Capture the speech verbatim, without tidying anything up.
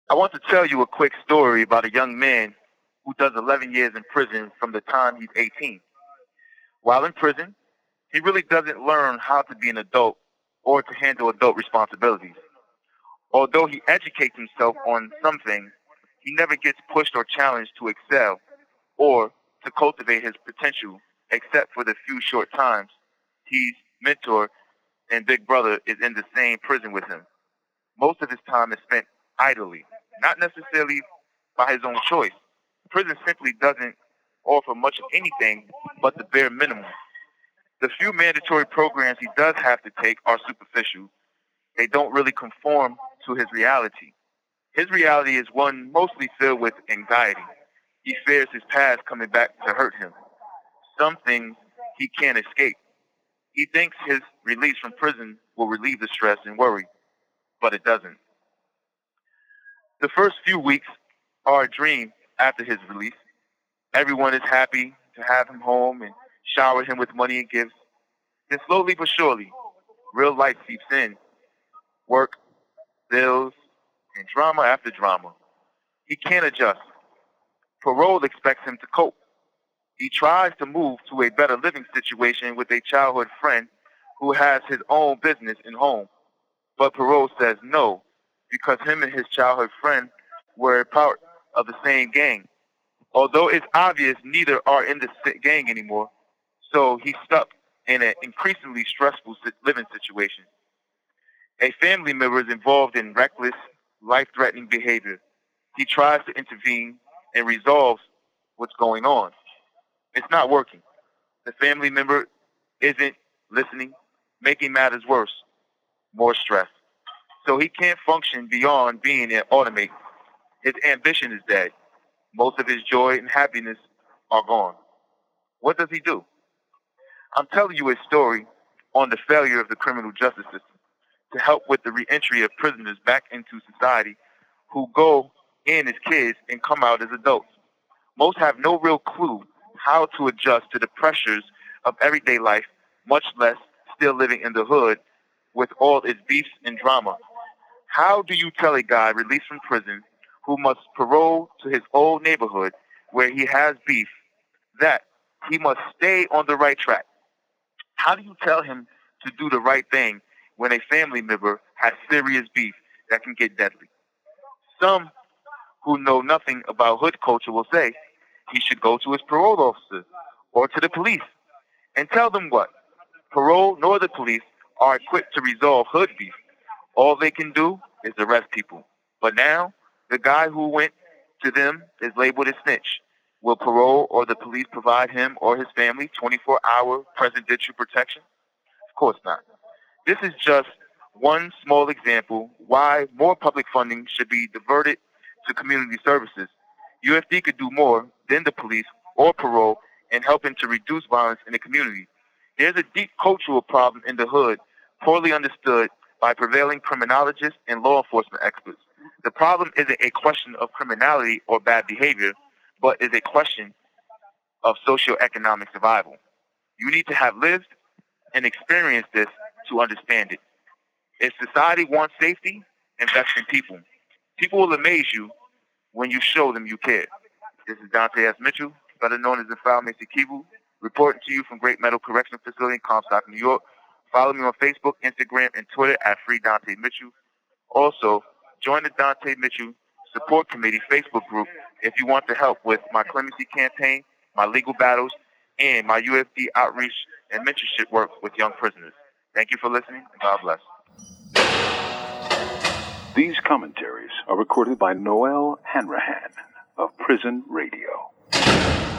I want to tell you a quick story about a young man who does eleven years in prison from the time he's eighteen. While in prison, he really doesn't learn how to be an adult or to handle adult responsibilities. Although he educates himself on some things, he never gets pushed or challenged to excel or to cultivate his potential except for the few short times his mentor and big brother is in the same prison with him. Most of his time is spent idly, not necessarily by his own choice. Prison simply doesn't offer much of anything but the bare minimum. The few mandatory programs he does have to take are superficial. They don't really conform to his reality. His reality is one mostly filled with anxiety. He fears his past coming back to hurt him. Some things he can't escape. He thinks his release from prison will relieve the stress and worry, but it doesn't. The first few weeks are a dream after his release. Everyone is happy to have him home and shower him with money and gifts. Then slowly but surely, real life seeps in. Work, bills, and drama after drama. He can't adjust. Parole expects him to cope. He tries to move to a better living situation with a childhood friend who has his own business and home. But parole says no, because him and his childhood friend were a part of the same gang. Although it's obvious neither are in the si- gang anymore, so he's stuck in an increasingly stressful si- living situation. A family member is involved in reckless, life-threatening behavior. He tries to intervene and resolves what's going on. It's not working. The family member isn't listening, making matters worse, more stress. So he can't function beyond being an automate. His ambition is dead. Most of his joy and happiness are gone. What does he do? I'm telling you a story on the failure of the criminal justice system to help with the reentry of prisoners back into society who go in as kids and come out as adults. Most have no real clue how to adjust to the pressures of everyday life, much less still living in the hood with all its beefs and drama. How do you tell a guy released from prison who must parole to his old neighborhood where he has beef that he must stay on the right track? How do you tell him to do the right thing when a family member has serious beef that can get deadly? Some who know nothing about hood culture will say he should go to his parole officer or to the police and tell them what? Parole nor the police are equipped to resolve hood beef. All they can do is arrest people. But now, the guy who went to them is labeled a snitch. Will parole or the police provide him or his family twenty-four hour presidential protection? Of course not. This is just one small example why more public funding should be diverted to community services. U F D could do more than the police or parole in helping to reduce violence in the community. There's a deep cultural problem in the hood, poorly understood by prevailing criminologists and law enforcement experts. The problem isn't a question of criminality or bad behavior, but is a question of socioeconomic survival. You need to have lived and experienced this to understand it. If society wants safety, invest in people. People will amaze you when you show them you care. This is Dante S. Mitchell, better known as the Fileman Kivu, reporting to you from Great Meadow Correctional Facility in Comstock, New York. Follow me on Facebook, Instagram, and Twitter at Free Dante Mitchell. Also, join the Dante Mitchell Support Committee Facebook group if you want to help with my clemency campaign, my legal battles, and my U F D outreach and mentorship work with young prisoners. Thank you for listening, and God bless. These commentaries are recorded by Noel Hanrahan of Prison Radio.